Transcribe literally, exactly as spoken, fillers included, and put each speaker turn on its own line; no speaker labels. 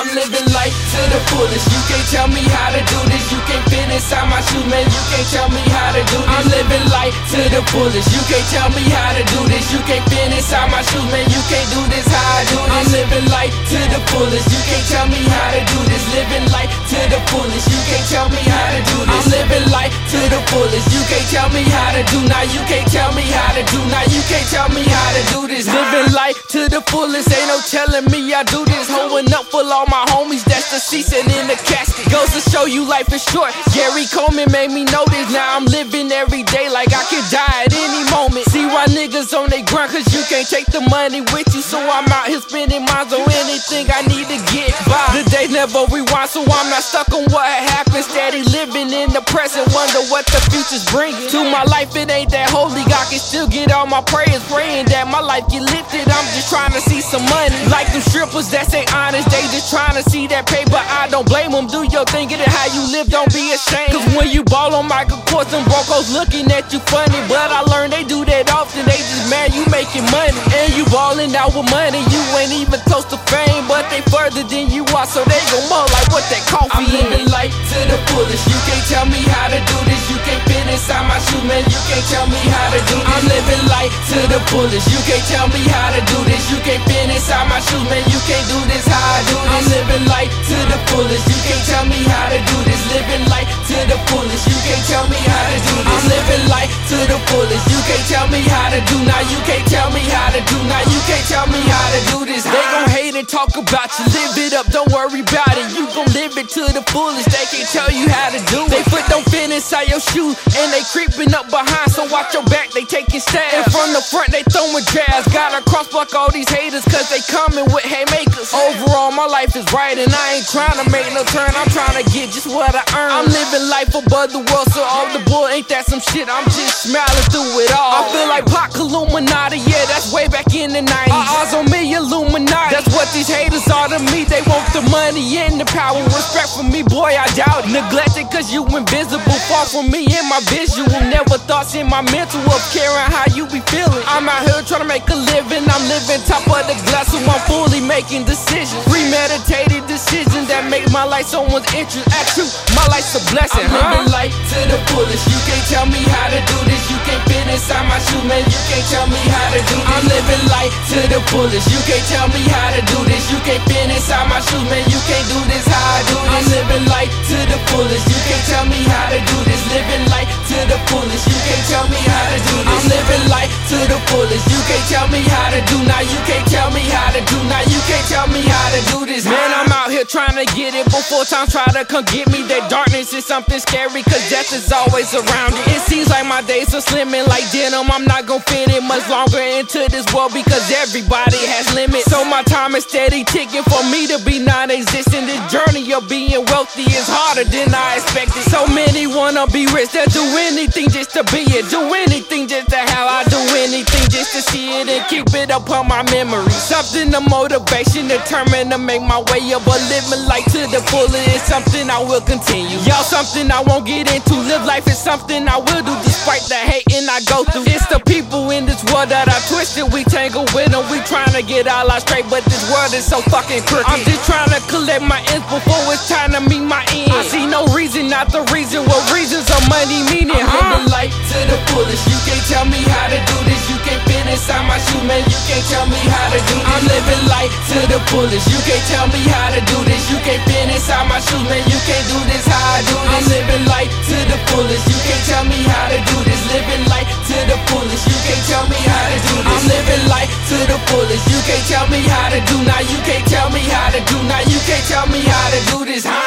I'm living life to the fullest. You can't tell me how to do this. You can't fit inside my shoes, man. You can't tell me how to do this. I'm living life to the fullest. You can't tell me how to do this. You can't fit inside my shoes, man. You can't do this how I do this. I'm living life to the fullest. You can't tell me how to do this. Living life to the fullest. You can't tell me how to do this. I'm living life to the fullest. You can't tell me how to do. Now you can't tell me how to do. Now you can't tell me how to do this. Living life to the fullest. Ain't no telling me I do this. Holding up for all my homies. That's the season in the casket. Goes to show you life is short. Gary Coleman made me know this. Now I'm living every day like I could die at any moment. See why niggas on they grind, cause you can't take the money with you. So I'm out here spending mines on anything I need to get by. The days never rewind, so I'm not stuck on what happened. Steady living in the present, wonder what the future's bringing. To my life, it ain't that holy. I can still get all my prayers, praying that my life get lifted. I'm just trying to see some money. Like them strippers that say honest, they just trying to see that paper. I don't blame them. Do your thing, get it how you live, don't be ashamed. Cause when you ball on Michael Kors, them brocos looking at you funny. But I learned they do that often, they just mad you making money. And you ballin' out with money, you ain't even close to fame. But they further than you are, so they gon' more like what that coffee I'm living life to the fullest. You can't tell me how to do this. You can't fit inside my shoes, man. You can't tell me how to do this. I'm living life to the fullest. You can't tell me how to do this. You can't fit inside my shoes, man. You can't do this how I do this. I'm living life to the fullest. You can't tell me how to do this. Living life to the fullest. You can't tell me how to do this. I'm living life to the fullest. You can't tell me how to do. Now you can't tell me how to do. Now you can't tell me how to do this. They gon' hate and talk about you. Live it up, don't worry about it. You gon' live it to the fullest. They can't tell you how to do it. They foot don't fit inside your shoes, and they creeping up behind. So watch your back, they taking stabs. And from the front, they throwing jabs. Gotta cross block all these haters, cause they coming with haymakers. Overall, my life is right, and I ain't trying to make no turn. I'm trying to get just what I earn. I'm living life above the world, so all the bull ain't that some shit. I'm just smiling through it all. I feel like Pac Illuminati, yeah, that's way back in the nineties. Eyes on me, Illuminati. That's what these haters are to me. They want the money and the power. Respect for me, boy, I doubt it. Neglected cause you invisible. Far from me in my visual. Never thoughts in my mental of caring how you be feeling. I'm out here trying to make a living. I'm living top of the glass, so I'm fully making decisions. Premeditated decisions that make my life someone's interest. At you, my life's a blessing. I'm huh? living life to the fullest. You can't tell me how to do this. You can't fit inside my shoes, man. You can't tell me how to do this. I'm living life to the fullest. You can't tell me how to do this. You can't fit inside my shoes, man. You can't do this how I do this. I'm living life to the fullest. You can't tell me how to do this. Living life to the fullest. You can't tell me how to do this. I'm living life to the fullest. You can't tell me how to do. Now you can't tell me how to do. Now you can't tell me how to do this. Man, I'm out here trying to get it before time try to come get me. That darkness is something scary, cause death is always around it. It seems like my days are slimming like denim. I'm not gon' fit it much longer into this world, because everybody has limits. So my time is steady ticking for me to be non-existent. This journey of being wealthy is harder than I expected. So many wanna be rich, they'll do anything just to be it. Do anything just to have. I do anything just to see it and keep it up on my memory. Something to motivation, determined to make my way up. But living life to the fullest is something I will continue. Y'all, something I won't get into. Live life is something I will do despite the hating I go through. It's the people in this world that I twisted. We tangle with them. We trying to get all our straight, but this world is so fucking crooked. I'm just trying to collect my ends before it's time to meet my end. I see no reason, not the reason. What reasons are money meaning? I'm huh? living life to the fullest. You can't tell me how to do this. You can't fit inside my shoes, man. You can't tell me how to do this. I'm living life to the fullest. You can't tell me how to do this. You can't fit inside my shoes, man. You can't do this how I do this. I'm living life to the fullest. You can't tell me how to do this. Living life to the fullest. You can't tell me how to do this. I'm living life to the fullest. You can't tell me how to do. Now you can't tell me how to do. Now you can't tell me how to do this. Huh?